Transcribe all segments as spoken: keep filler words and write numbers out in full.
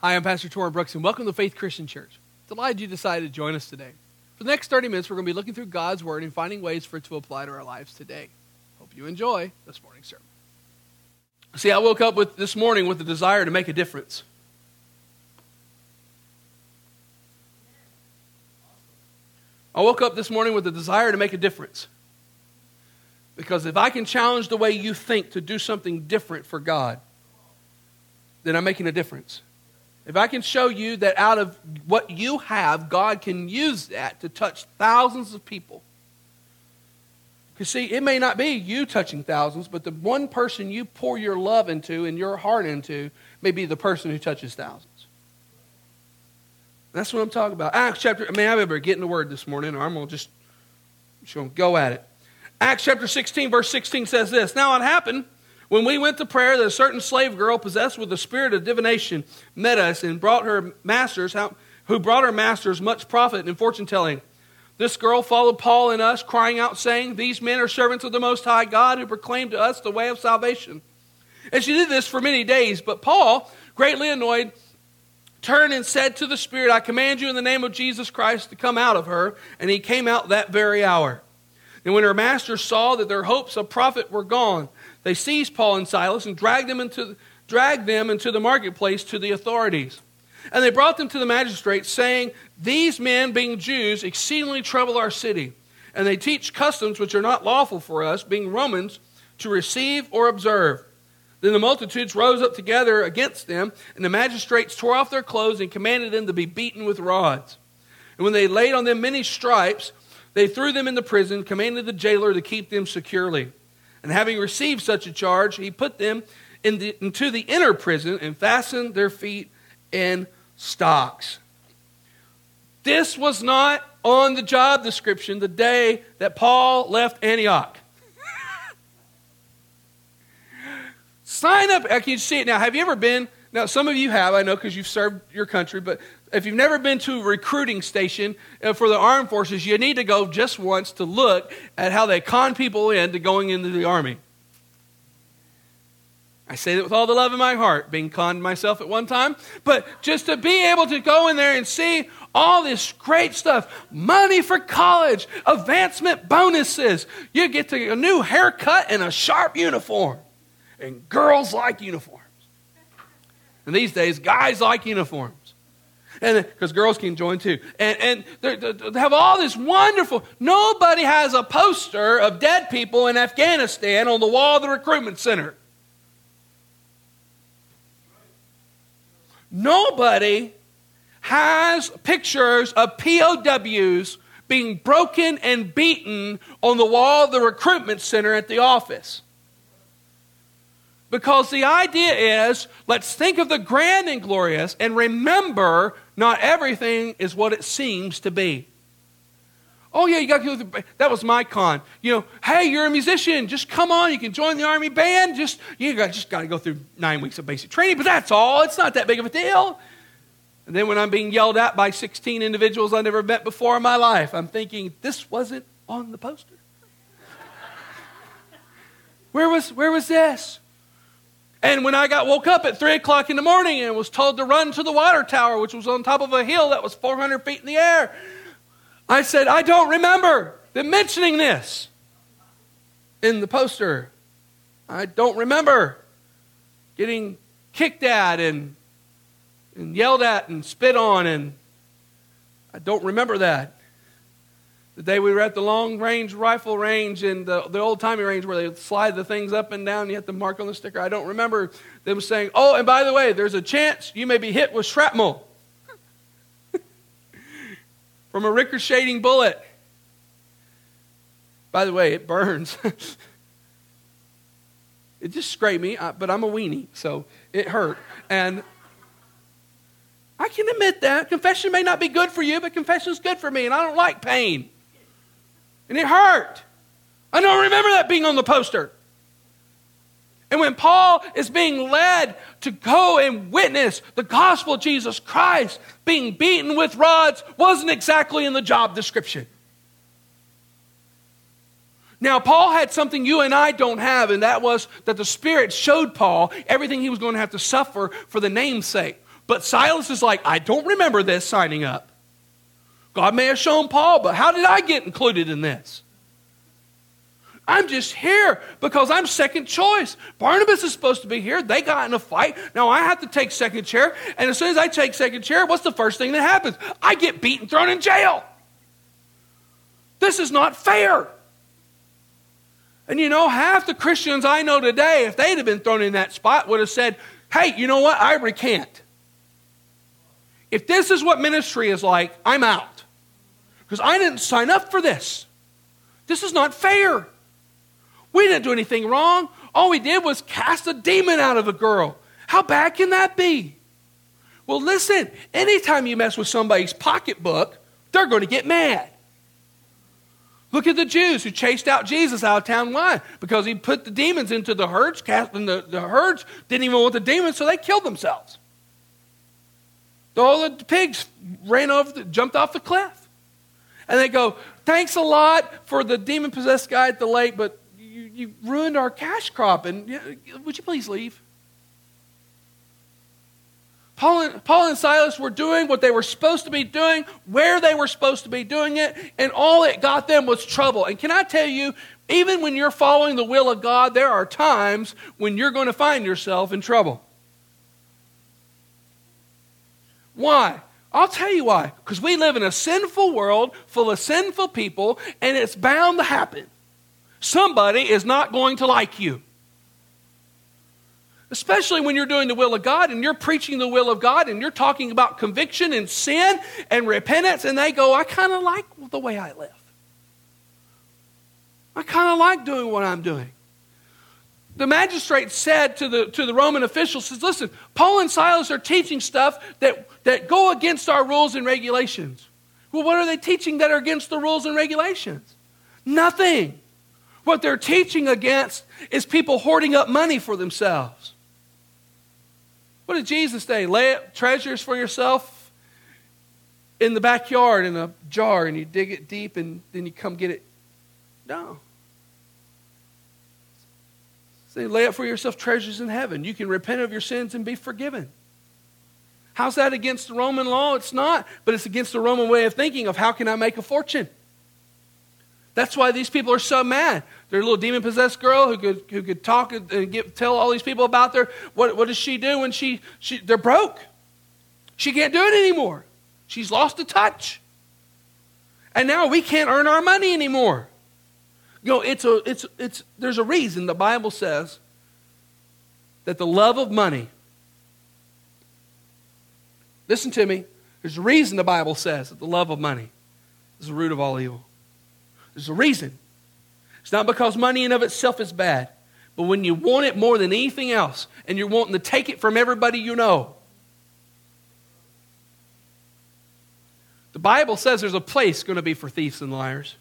Hi, I'm Pastor Torrin Brooks, and welcome to Faith Christian Church. Delighted you decided to join us today. For the next thirty minutes, we're going to be looking through God's Word and finding ways for it to apply to our lives today. Hope you enjoy this morning's sermon. See, I woke up with this morning with the desire to make a difference. I woke up this morning with the desire to make a difference. Because if I can challenge the way you think to do something different for God, then I'm making a difference. If I can show you that out of what you have, God can use that to touch thousands of people. Because see, it may not be you touching thousands, but the one person you pour your love into and your heart into may be the person who touches thousands. That's what I'm talking about. Acts chapter, I mean, I better get in the Word this morning, or I'm going to just, just gonna go at it. Acts chapter sixteen, verse sixteen says this, "Now it happened, when we went to prayer, that a certain slave girl possessed with the spirit of divination met us and brought her masters, who brought her masters much profit in fortune telling. This girl followed Paul and us, crying out, saying, 'These men are servants of the Most High God, who proclaim to us the way of salvation.' And she did this for many days. But Paul, greatly annoyed, turned and said to the spirit, 'I command you in the name of Jesus Christ to come out of her.' And he came out that very hour. And when her masters saw that their hopes of profit were gone, they seized Paul and Silas and dragged them into, dragged them into the marketplace to the authorities. And they brought them to the magistrates, saying, 'These men, being Jews, exceedingly trouble our city. And they teach customs which are not lawful for us, being Romans, to receive or observe.' Then the multitudes rose up together against them, and the magistrates tore off their clothes and commanded them to be beaten with rods. And when they laid on them many stripes, they threw them into prison, commanded the jailer to keep them securely. And having received such a charge, he put them in the, into the inner prison and fastened their feet in stocks." This was not on the job description the day that Paul left Antioch. Sign up. I can see it now. Have you ever been? Now, some of you have, I know, because you've served your country, but if you've never been to a recruiting station for the armed forces, you need to go just once to look at how they con people into going into the army. I say that with all the love in my heart, being conned myself at one time, but just to be able to go in there and see all this great stuff, money for college, advancement bonuses, you get to a new haircut and a sharp uniform, and girls like uniforms. And these days, guys like uniforms. And because girls can join too. And, and they're, they're, they have all this wonderful, nobody has a poster of dead people in Afghanistan on the wall of the recruitment center. Nobody has pictures of P O Ws being broken and beaten on the wall of the recruitment center at the office. Because the idea is, let's think of the grand and glorious and remember not everything is what it seems to be. Oh yeah, you got to go through, that was my con. You know, hey, you're a musician, just come on, you can join the army band, just you got, just got to go through nine weeks of basic training, but that's all, it's not that big of a deal. And then when I'm being yelled at by sixteen individuals I never met before in my life, I'm thinking, this wasn't on the poster. Where was, where was this? And when I got woke up at three o'clock in the morning and was told to run to the water tower, which was on top of a hill that was four hundred feet in the air, I said, I don't remember them mentioning this in the poster. I don't remember getting kicked at and, and yelled at and spit on, and I don't remember that. The day we were at the long-range rifle range and the, the old-timey range where they slide the things up and down, you have to mark on the sticker. I don't remember them saying, oh, and by the way, there's a chance you may be hit with shrapnel from a ricocheting bullet. By the way, it burns. It just scraped me, but I'm a weenie, so it hurt. And I can admit that. Confession may not be good for you, but confession is good for me, and I don't like pain. And it hurt. I don't remember that being on the poster. And when Paul is being led to go and witness the gospel of Jesus Christ, being beaten with rods wasn't exactly in the job description. Now, Paul had something you and I don't have, and that was that the Spirit showed Paul everything he was going to have to suffer for the name's sake. But Silas is like, I don't remember this signing up. God may have shown Paul, but how did I get included in this? I'm just here because I'm second choice. Barnabas is supposed to be here. They got in a fight. Now I have to take second chair. And as soon as I take second chair, what's the first thing that happens? I get beaten, thrown in jail. This is not fair. And you know, half the Christians I know today, if they'd have been thrown in that spot, would have said, hey, you know what? I recant. If this is what ministry is like, I'm out. Because I didn't sign up for this. This is not fair. We didn't do anything wrong. All we did was cast a demon out of a girl. How bad can that be? Well, listen, anytime you mess with somebody's pocketbook, they're going to get mad. Look at the Jews who chased out Jesus out of town. Why? Because he put the demons into the herds, and the, the herds didn't even want the demons, so they killed themselves. All the pigs ran over, the, jumped off the cliff. And they go, thanks a lot for the demon-possessed guy at the lake, but you, you ruined our cash crop, and would you please leave? Paul and, Paul and Silas were doing what they were supposed to be doing, where they were supposed to be doing it, and all it got them was trouble. And can I tell you, even when you're following the will of God, there are times when you're going to find yourself in trouble. Why? I'll tell you why. Because we live in a sinful world full of sinful people, and it's bound to happen. Somebody is not going to like you. Especially when you're doing the will of God and you're preaching the will of God and you're talking about conviction and sin and repentance, and they go, I kind of like the way I live. I kind of like doing what I'm doing. The magistrate said to the, to the Roman officials, says, listen, Paul and Silas are teaching stuff that, that go against our rules and regulations. Well, what are they teaching that are against the rules and regulations? Nothing. What they're teaching against is people hoarding up money for themselves. What did Jesus say? Lay up treasures for yourself in the backyard in a jar, and you dig it deep and then you come get it. No. Say, lay up for yourself treasures in heaven. You can repent of your sins and be forgiven. How's that against the Roman law? It's not, but it's against the Roman way of thinking of how can I make a fortune. That's why these people are so mad. They're a little demon-possessed girl who could who could talk and get, tell all these people about their, what, what does she do when she, she, they're broke? She can't do it anymore. She's lost the touch. And now we can't earn our money anymore. You know, it's a, it's, it's, there's a reason the Bible says that the love of money, listen to me, there's a reason the Bible says that the love of money is the root of all evil. There's a reason. It's not because money in of itself is bad, but when you want it more than anything else, and you're wanting to take it from everybody you know. The Bible says there's a place going to be for thieves and liars.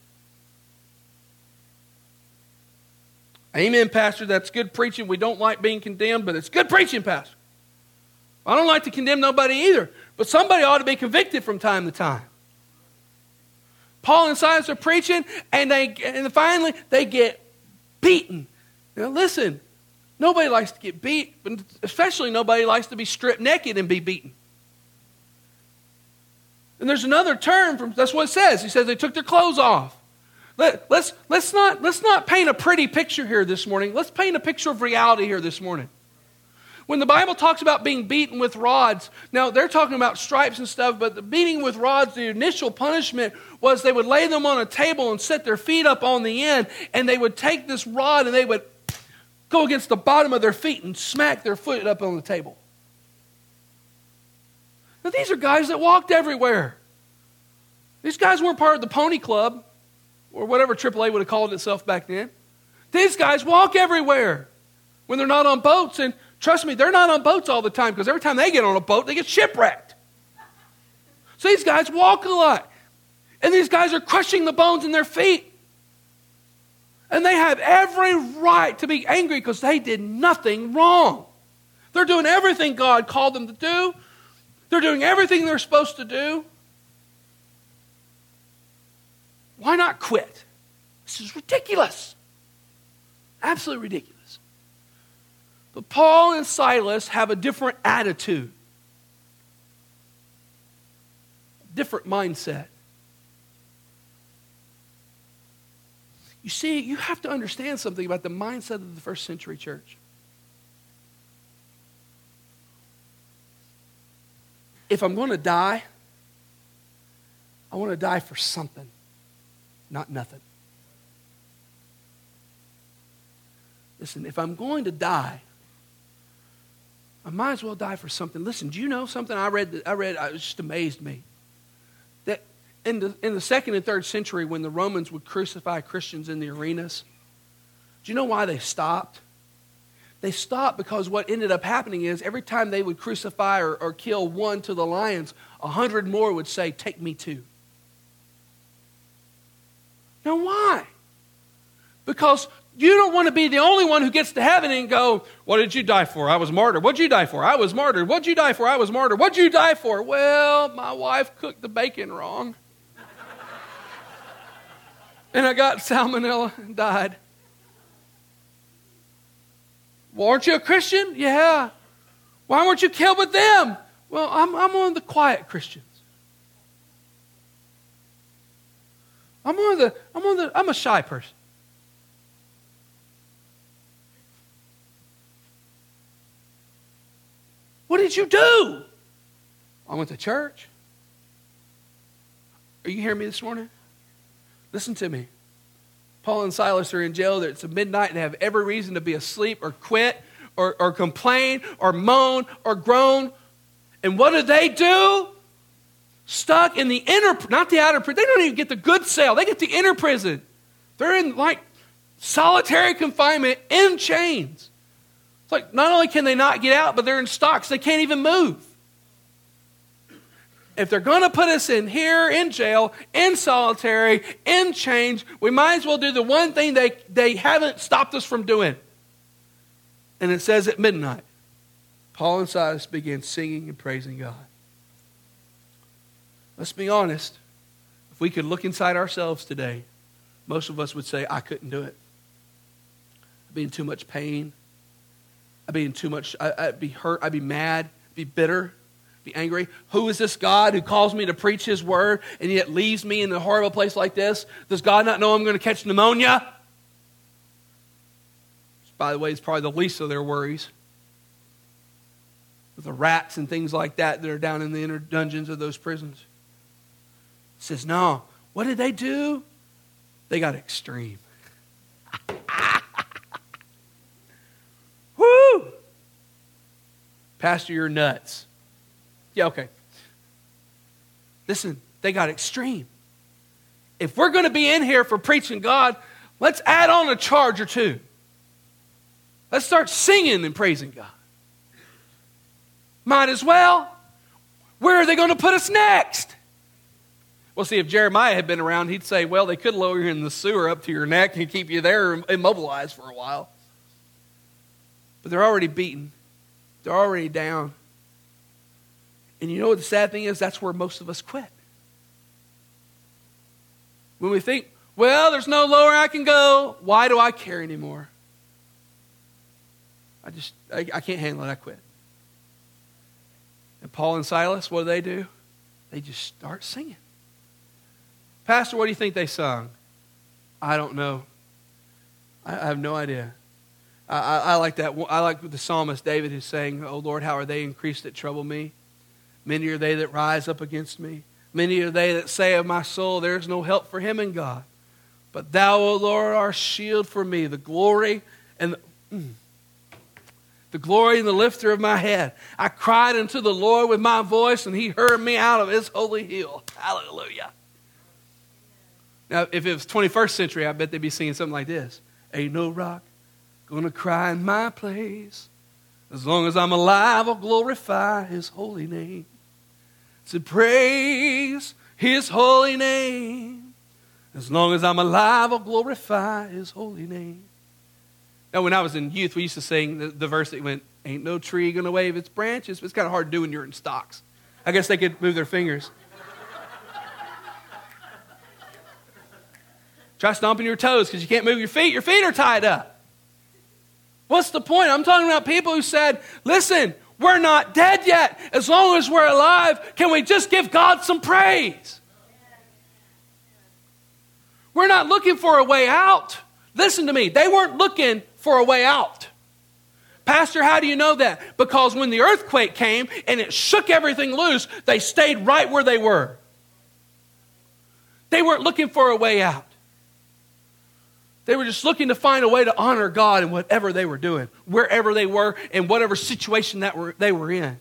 Amen, Pastor. That's good preaching. We don't like being condemned, but it's good preaching, Pastor. I don't like to condemn nobody either, but somebody ought to be convicted from time to time. Paul and Silas are preaching, and they and finally they get beaten. Now listen, nobody likes to get beat, but especially nobody likes to be stripped naked and be beaten. And there's another term from that's what it says. He says they took their clothes off. Let, let's, let's, not, let's not paint a pretty picture here this morning. Let's paint a picture of reality here this morning. When the Bible talks about being beaten with rods, now they're talking about stripes and stuff, but the beating with rods, the initial punishment was they would lay them on a table and set their feet up on the end, and they would take this rod and they would go against the bottom of their feet and smack their foot up on the table. Now these are guys that walked everywhere. These guys weren't part of the pony club, or whatever triple A would have called itself back then. These guys walk everywhere when they're not on boats. And trust me, they're not on boats all the time, because every time they get on a boat, they get shipwrecked. So these guys walk a lot. And these guys are crushing the bones in their feet. And they have every right to be angry because they did nothing wrong. They're doing everything God called them to do. They're doing everything they're supposed to do. Why not quit? This is ridiculous. Absolutely ridiculous. But Paul and Silas have a different attitude. different mindset. You see, you have to understand something about the mindset of the first century church. If I'm going to die, I want to die for something, not nothing. Listen, if I'm going to die, I might as well die for something. Listen, do you know something I read that I read it just amazed me? That in the in the second and third century, when the Romans would crucify Christians in the arenas, do you know why they stopped? They stopped because what ended up happening is every time they would crucify or, or kill one to the lions, a hundred more would say, "Take me too." Now why? Because you don't want to be the only one who gets to heaven and go, "What did you die for? I was martyred. What'd you die for? I was martyred. What'd you die for? I was martyred. What'd you die for?" "Well, my wife cooked the bacon wrong. And I got salmonella and died." "Well, aren't you a Christian?" "Yeah." "Why weren't you killed with them?" "Well, I'm, I'm one of the quiet Christians. I'm one of the, I'm one of the, I'm a shy person." "What did you do?" "I went to church." Are you hearing me this morning? Listen to me. Paul and Silas are in jail. It's midnight and they have every reason to be asleep or quit or, or complain or moan or groan. And what do they do? Stuck in the inner, not the outer prison. They don't even get the good cell. They get the inner prison. They're in like solitary confinement in chains. It's like not only can they not get out, but they're in stocks. They can't even move. If they're going to put us in here, in jail, in solitary, in chains, we might as well do the one thing they, they haven't stopped us from doing. And it says at midnight, Paul and Silas began singing and praising God. Let's be honest. If we could look inside ourselves today, most of us would say, "I couldn't do it. I'd be in too much pain. I'd be in too much, I'd be hurt, I'd be mad, I'd be bitter, I'd be angry. Who is this God who calls me to preach His word and yet leaves me in a horrible place like this? Does God not know I'm going to catch pneumonia?" Which, by the way, is probably the least of their worries. With the rats and things like that that are down in the inner dungeons of those prisons. It says, no. What did they do? They got extreme. Woo! "Pastor, you're nuts." Yeah, okay. Listen, they got extreme. If we're going to be in here for preaching God, let's add on a charge or two. Let's start singing and praising God. Might as well. Where are they going to put us next? Well, see, if Jeremiah had been around, he'd say, well, they could lower you in the sewer up to your neck and keep you there immobilized for a while. But they're already beaten. They're already down. And you know what the sad thing is? That's where most of us quit. When we think, well, there's no lower I can go. Why do I care anymore? I just, I, I can't handle it. I quit. And Paul and Silas, what do they do? They just start singing. "Pastor, what do you think they sung?" "I don't know. I, I have no idea." I, I, I like that. I like the psalmist David who's saying, "Oh Lord, how are they increased that trouble me? Many are they that rise up against me. Many are they that say of my soul, there is no help for him in God. But thou, O Lord, art a shield for me, the glory and the, mm, the glory and the lifter of my head. I cried unto the Lord with my voice, and He heard me out of His holy hill." Hallelujah. Now, if it was twenty-first century, I bet they'd be singing something like this. "Ain't no rock gonna cry in my place. As long as I'm alive, I'll glorify His holy name. To praise His holy name. As long as I'm alive, I'll glorify His holy name." Now, when I was in youth, we used to sing the, the verse that went, "Ain't no tree gonna wave its branches." But it's kind of hard to do when you're in stocks. I guess they could move their fingers. Try stomping your toes because you can't move your feet. Your feet are tied up. What's the point? I'm talking about people who said, listen, We're not dead yet. As long as we're alive, can we just give God some praise? We're not looking for a way out. Listen to me. They weren't looking for a way out. Pastor, how do you know that? Because when the earthquake came and it shook everything loose, they stayed right where they were. They weren't looking for a way out. They were just looking to find a way to honor God in whatever they were doing, wherever they were, in whatever situation that were, they were in.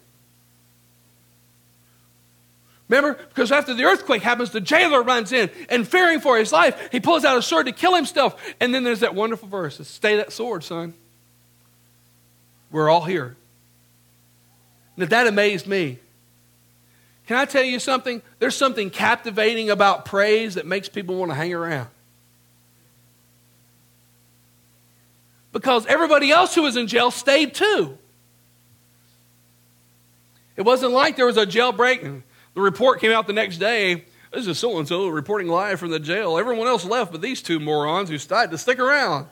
Remember? Because after the earthquake happens, the jailer runs in and fearing for his life, he pulls out a sword to kill himself. And then there's that wonderful verse, stay that sword, son. We're all here. Now that amazed me. Can I tell you something? There's something captivating about praise that makes people want to hang around. Because everybody else who was in jail stayed too. It wasn't like there was a jailbreak and the report came out the next day. This is so-and-so reporting live from the jail. Everyone else left but these two morons who decided to stick around.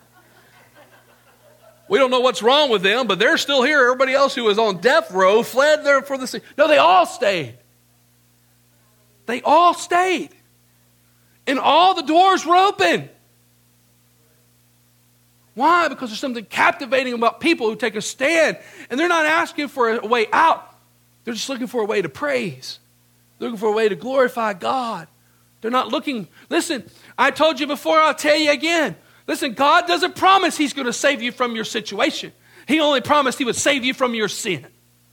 We don't know what's wrong with them, but they're still here. Everybody else who was on death row fled there for the scene. No, they all stayed. They all stayed. And all the doors were open. Why? Because there's something captivating about people who take a stand. And they're not asking for a way out. They're just looking for a way to praise. They're looking for a way to glorify God. They're not looking. Listen, I told you before, I'll tell you again. Listen, God doesn't promise He's going to save you from your situation. He only promised He would save you from your sin.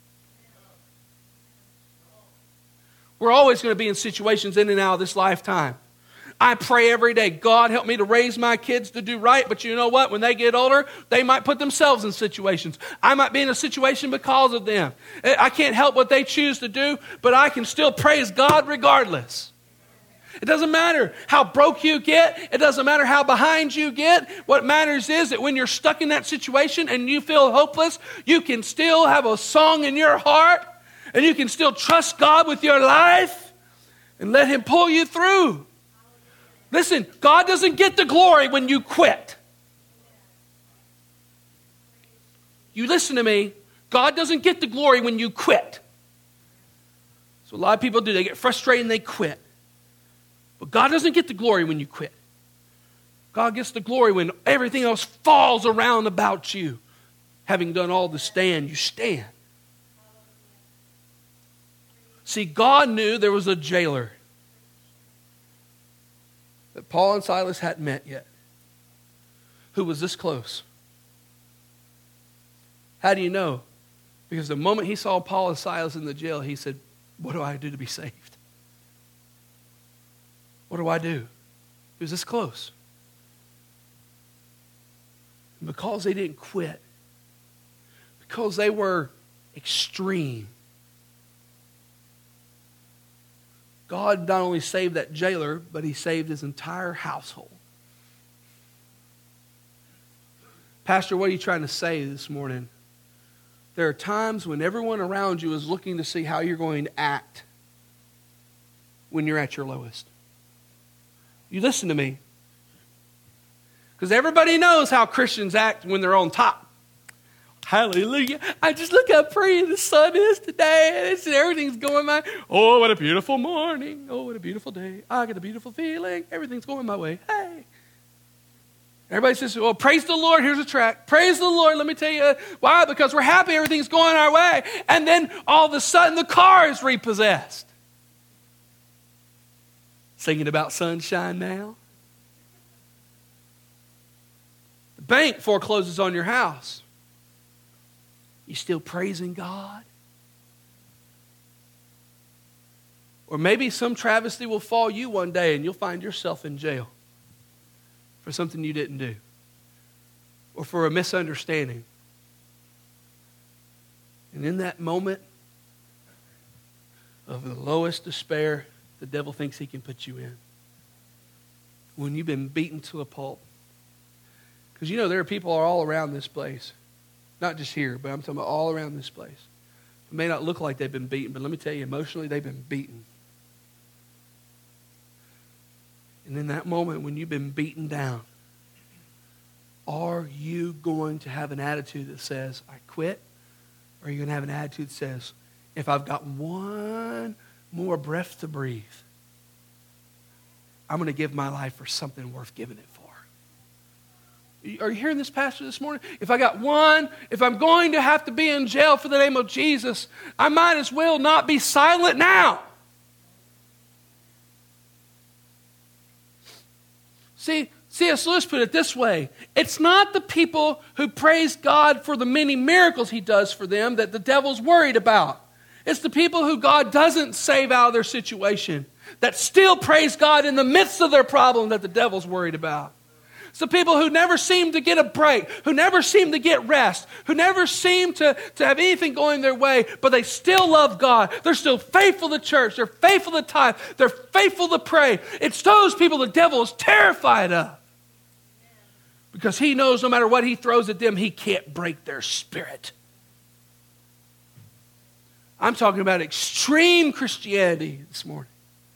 We're always going to be in situations in and out of this lifetime. I pray every day, God, help me to raise my kids to do right. But you know what? When they get older, they might put themselves in situations. I might be in a situation because of them. I can't help what they choose to do, but I can still praise God regardless. It doesn't matter how broke you get. It doesn't matter how behind you get. What matters is that when you're stuck in that situation and you feel hopeless, you can still have a song in your heart and you can still trust God with your life and let Him pull you through. Listen, God doesn't get the glory when you quit. You listen to me. God doesn't get the glory when you quit. So a lot of people do. They get frustrated and they quit. But God doesn't get the glory when you quit. God gets the glory when everything else falls around about you. Having done all to stand, you stand. See, God knew there was a jailer that Paul and Silas hadn't met yet, who was this close. How do you know? Because the moment he saw Paul and Silas in the jail, he said, what do I do to be saved? What do I do? He was this close. And because they didn't quit, because they were extreme, God not only saved that jailer, but He saved his entire household. Pastor, what are you trying to say this morning? There are times when everyone around you is looking to see how you're going to act when you're at your lowest. You listen to me. Because everybody knows how Christians act when they're on top. Hallelujah. I just look how pretty the sun is today. And everything's going my, oh, what a beautiful morning. Oh, what a beautiful day. I got a beautiful feeling. Everything's going my way. Hey. Everybody says, well, praise the Lord. Here's a track. Praise the Lord. Let me tell you why. Because we're happy everything's going our way. And then all of a sudden the car is repossessed. Singing about sunshine now. The bank forecloses on your house. You still praising God? Or maybe some travesty will fall you one day and you'll find yourself in jail for something you didn't do. Or for a misunderstanding. And in that moment of the lowest despair, the devil thinks he can put you in. When you've been beaten to a pulp. Because you know there are people all around this place. Not just here, but I'm talking about all around this place. It may not look like they've been beaten, but let me tell you, emotionally they've been beaten. And in that moment when you've been beaten down, are you going to have an attitude that says, I quit, Or are you going to have an attitude that says, if I've got one more breath to breathe, I'm going to give my life for something worth giving it for? Are you hearing this, Pastor, this morning? If I got one, if I'm going to have to be in jail for the name of Jesus, I might as well not be silent now. See, C S Lewis put it this way. It's not the people who praise God for the many miracles he does for them that the devil's worried about. It's the people who God doesn't save out of their situation, that still praise God in the midst of their problem, that the devil's worried about. It's the people who never seem to get a break, who never seem to get rest, who never seem to, to have anything going their way, but they still love God. They're still faithful to church. They're faithful to tithe. They're faithful to pray. It's those people the devil is terrified of. Because he knows no matter what he throws at them, he can't break their spirit. I'm talking about extreme Christianity this morning.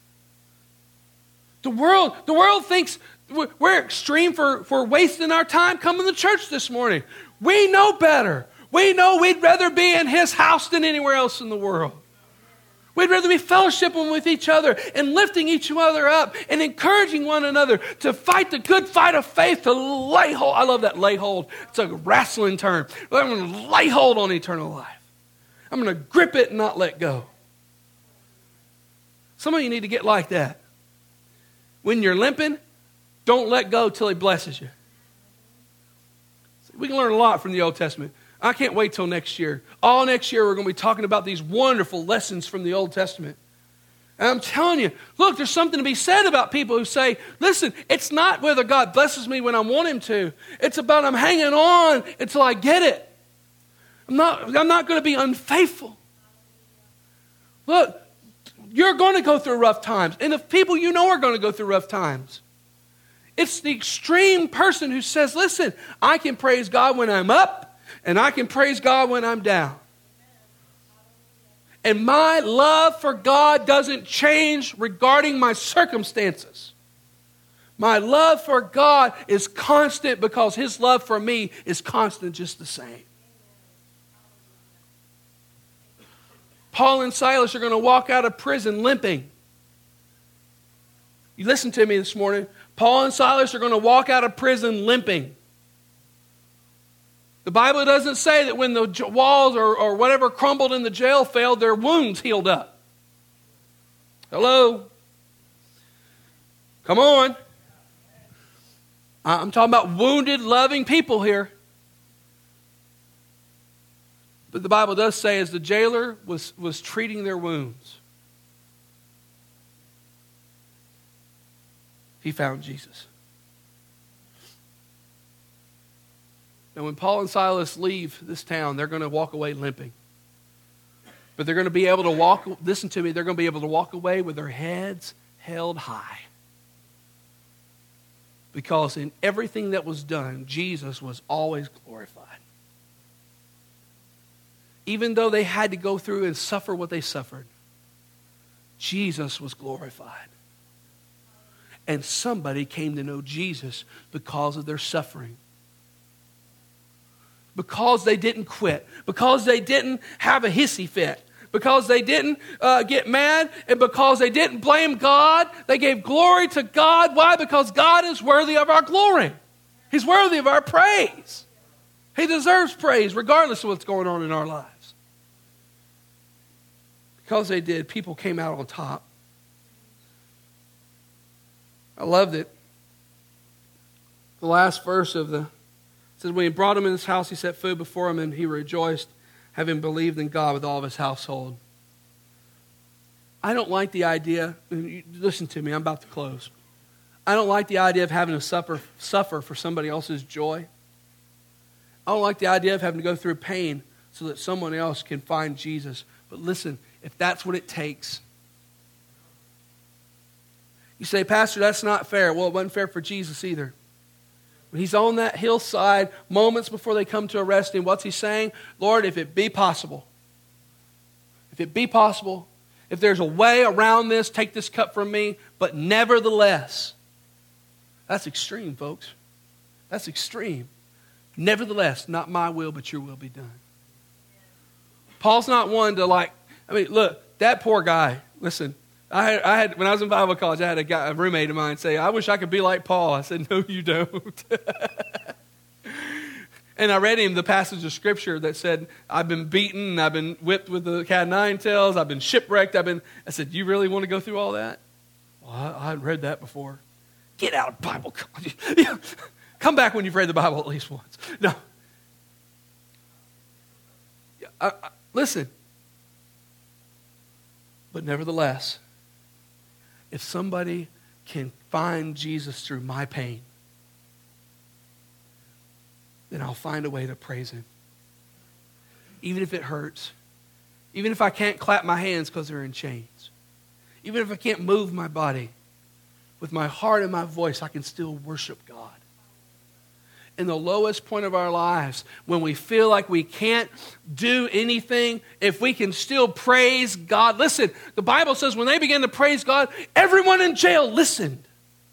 The world, the world thinks we're extreme for, for wasting our time coming to church this morning. We know better. We know we'd rather be in his house than anywhere else in the world. We'd rather be fellowshipping with each other and lifting each other up and encouraging one another to fight the good fight of faith, to lay hold. I love that, lay hold. It's a wrestling term. I'm going to lay hold on eternal life. I'm going to grip it and not let go. Some of you need to get like that. When you're limping, don't let go till he blesses you. We can learn a lot from the Old Testament. I can't wait till next year. All next year we're going to be talking about these wonderful lessons from the Old Testament. And I'm telling you, look, there's something to be said about people who say, listen, it's not whether God blesses me when I want him to. It's about I'm hanging on until I get it. I'm not, I'm not going to be unfaithful. Look, you're going to go through rough times. And if people you know are going to go through rough times, it's the extreme person who says, listen, I can praise God when I'm up, and I can praise God when I'm down. And my love for God doesn't change regarding my circumstances. My love for God is constant because his love for me is constant just the same. Paul and Silas are going to walk out of prison limping. You listen to me this morning. Paul and Silas are going to walk out of prison limping. The Bible doesn't say that when the walls or, or whatever crumbled in the jail fell, their wounds healed up. Hello? Come on. I'm talking about wounded, loving people here. But the Bible does say as the jailer was, was treating their wounds, he found Jesus. Now, when Paul and Silas leave this town, they're going to walk away limping. But they're going to be able to walk, listen to me, they're going to be able to walk away with their heads held high. Because in everything that was done, Jesus was always glorified. Even though they had to go through and suffer what they suffered, Jesus was glorified. And somebody came to know Jesus because of their suffering. Because they didn't quit. Because they didn't have a hissy fit. Because they didn't uh, get mad. And because they didn't blame God. They gave glory to God. Why? Because God is worthy of our glory. He's worthy of our praise. He deserves praise regardless of what's going on in our lives. Because they did, people came out on top. I loved it. The last verse of the, it says, when he brought him in his house, he set food before him, and he rejoiced, having believed in God with all of his household. I don't like the idea, listen to me, I'm about to close. I don't like the idea of having to suffer, suffer for somebody else's joy. I don't like the idea of having to go through pain so that someone else can find Jesus. But listen, if that's what it takes. You say, Pastor, that's not fair. Well, it wasn't fair for Jesus either. When he's on that hillside, moments before they come to arrest him, what's he saying? Lord, if it be possible, if it be possible, if there's a way around this, take this cup from me, but nevertheless. That's extreme, folks. That's extreme. Nevertheless, not my will, but your will be done. Paul's not one to like, I mean, look, that poor guy, listen, I had, I had when I was in Bible college, I had a, guy, a roommate of mine say, I wish I could be like Paul. I said, no, you don't. And I read him the passage of Scripture that said, I've been beaten, I've been whipped with the cat of nine tails, I've been shipwrecked, I've been, I said, you really want to go through all that? Well, I, I hadn't read that before. Get out of Bible college. Come back when you've read the Bible at least once. No. I, I, listen. But nevertheless, if somebody can find Jesus through my pain, then I'll find a way to praise him. Even if it hurts. Even if I can't clap my hands because they're in chains. Even if I can't move my body. With my heart and my voice, I can still worship God. In the lowest point of our lives, when we feel like we can't do anything, if we can still praise God. Listen, the Bible says when they began to praise God, everyone in jail listened.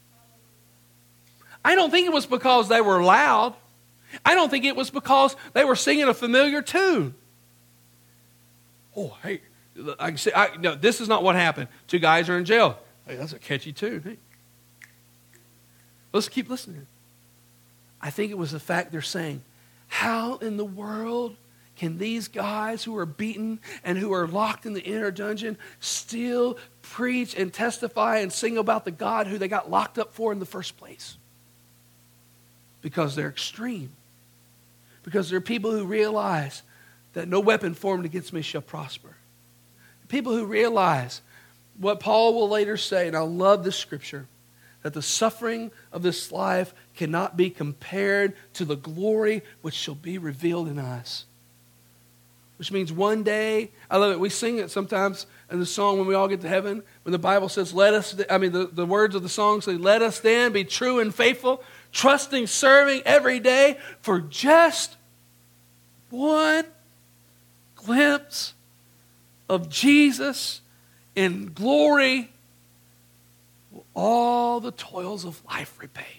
I don't think it was because they were loud. I don't think it was because they were singing a familiar tune. Oh, hey, I can say, I, no, this is not what happened. Two guys are in jail. Hey, that's a catchy tune. Hey. Let's keep listening. I think it was the fact they're saying, how in the world can these guys who are beaten and who are locked in the inner dungeon still preach and testify and sing about the God who they got locked up for in the first place? Because they're extreme. Because there are people who realize that no weapon formed against me shall prosper. People who realize what Paul will later say, and I love this scripture, that the suffering of this life cannot be compared to the glory which shall be revealed in us. Which means one day, I love it, we sing it sometimes in the song when we all get to heaven, when the Bible says, let us, I mean, the, the words of the song say, let us then be true and faithful, trusting, serving every day for just one glimpse of Jesus in glory, will all the toils of life repay.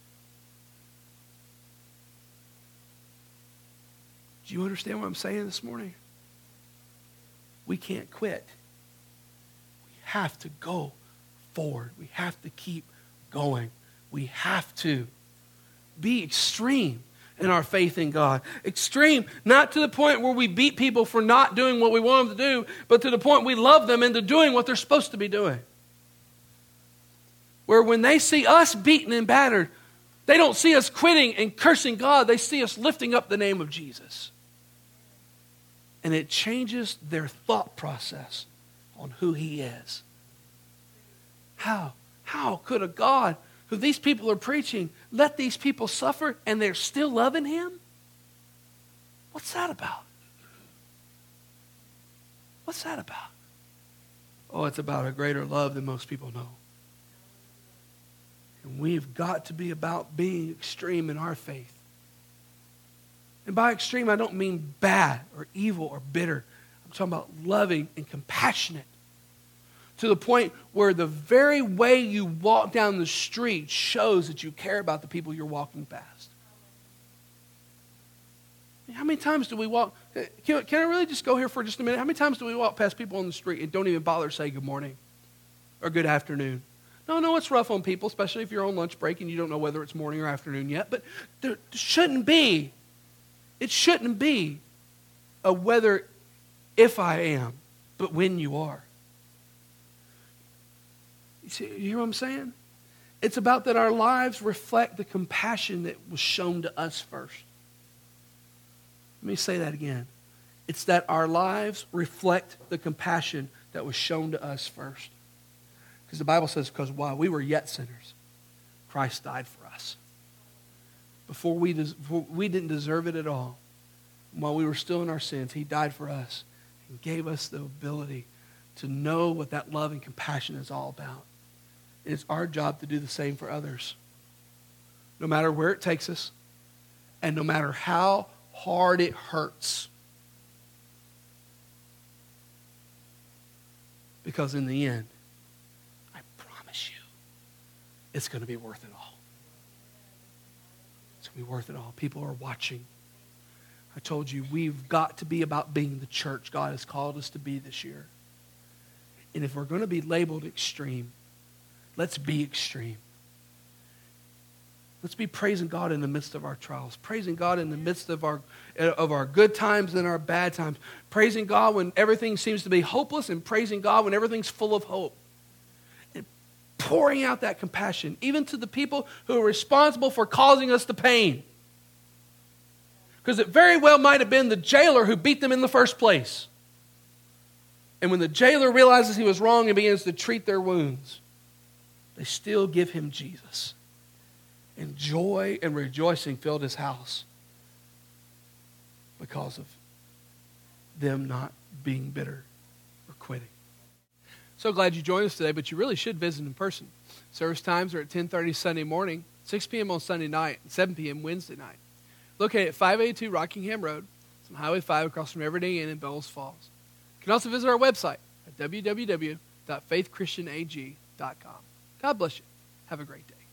Do you understand what I'm saying this morning? We can't quit. We have to go forward. We have to keep going. We have to be extreme in our faith in God. Extreme, not to the point where we beat people for not doing what we want them to do, but to the point we love them into doing what they're supposed to be doing. Where when they see us beaten and battered, they don't see us quitting and cursing God. They see us lifting up the name of Jesus. And it changes their thought process on who he is. How? How could a God who these people are preaching let these people suffer and they're still loving him? What's that about? What's that about? Oh, it's about a greater love than most people know. And we've got to be about being extreme in our faith. And by extreme, I don't mean bad or evil or bitter. I'm talking about loving and compassionate. To the point where the very way you walk down the street shows that you care about the people you're walking past. How many times do we walk? Can, can I really just go here for just a minute? How many times do we walk past people on the street and don't even bother to say good morning or good afternoon? No, no, it's rough on people, especially if you're on lunch break and you don't know whether it's morning or afternoon yet. But there shouldn't be. It shouldn't be a whether if I am, but when you are. You, see, you hear what I'm saying? It's about that our lives reflect the compassion that was shown to us first. Let me say that again. It's that our lives reflect the compassion that was shown to us first. Because the Bible says, because while we were yet sinners, Christ died for us. Before we, des- before we didn't deserve it at all. While we were still in our sins, he died for us and gave us the ability to know what that love and compassion is all about. It's our job to do the same for others. No matter where it takes us and no matter how hard it hurts. Because in the end, I promise you, it's going to be worth it all. It's going to be worth it all. People are watching. I told you we've got to be about being the church God has called us to be this year. And if we're going to be labeled extreme, let's be extreme. Let's be praising God in the midst of our trials, praising God in the midst of our, of our good times and our bad times, praising God when everything seems to be hopeless, and praising God when everything's full of hope. And pouring out that compassion, even to the people who are responsible for causing us the pain. Because it very well might have been the jailer who beat them in the first place. And when the jailer realizes he was wrong and begins to treat their wounds, they still give him Jesus. And joy and rejoicing filled his house because of them not being bitter or quitting. So glad you joined us today, but you really should visit in person. Service times are at ten thirty Sunday morning, six p.m. on Sunday night, and seven p.m. Wednesday night. Located at five eighty-two Rockingham Road. It's on Highway five across from Everyday Inn in Bellows Falls. You can also visit our website at w w w dot faith christian a g dot com. God bless you. Have a great day.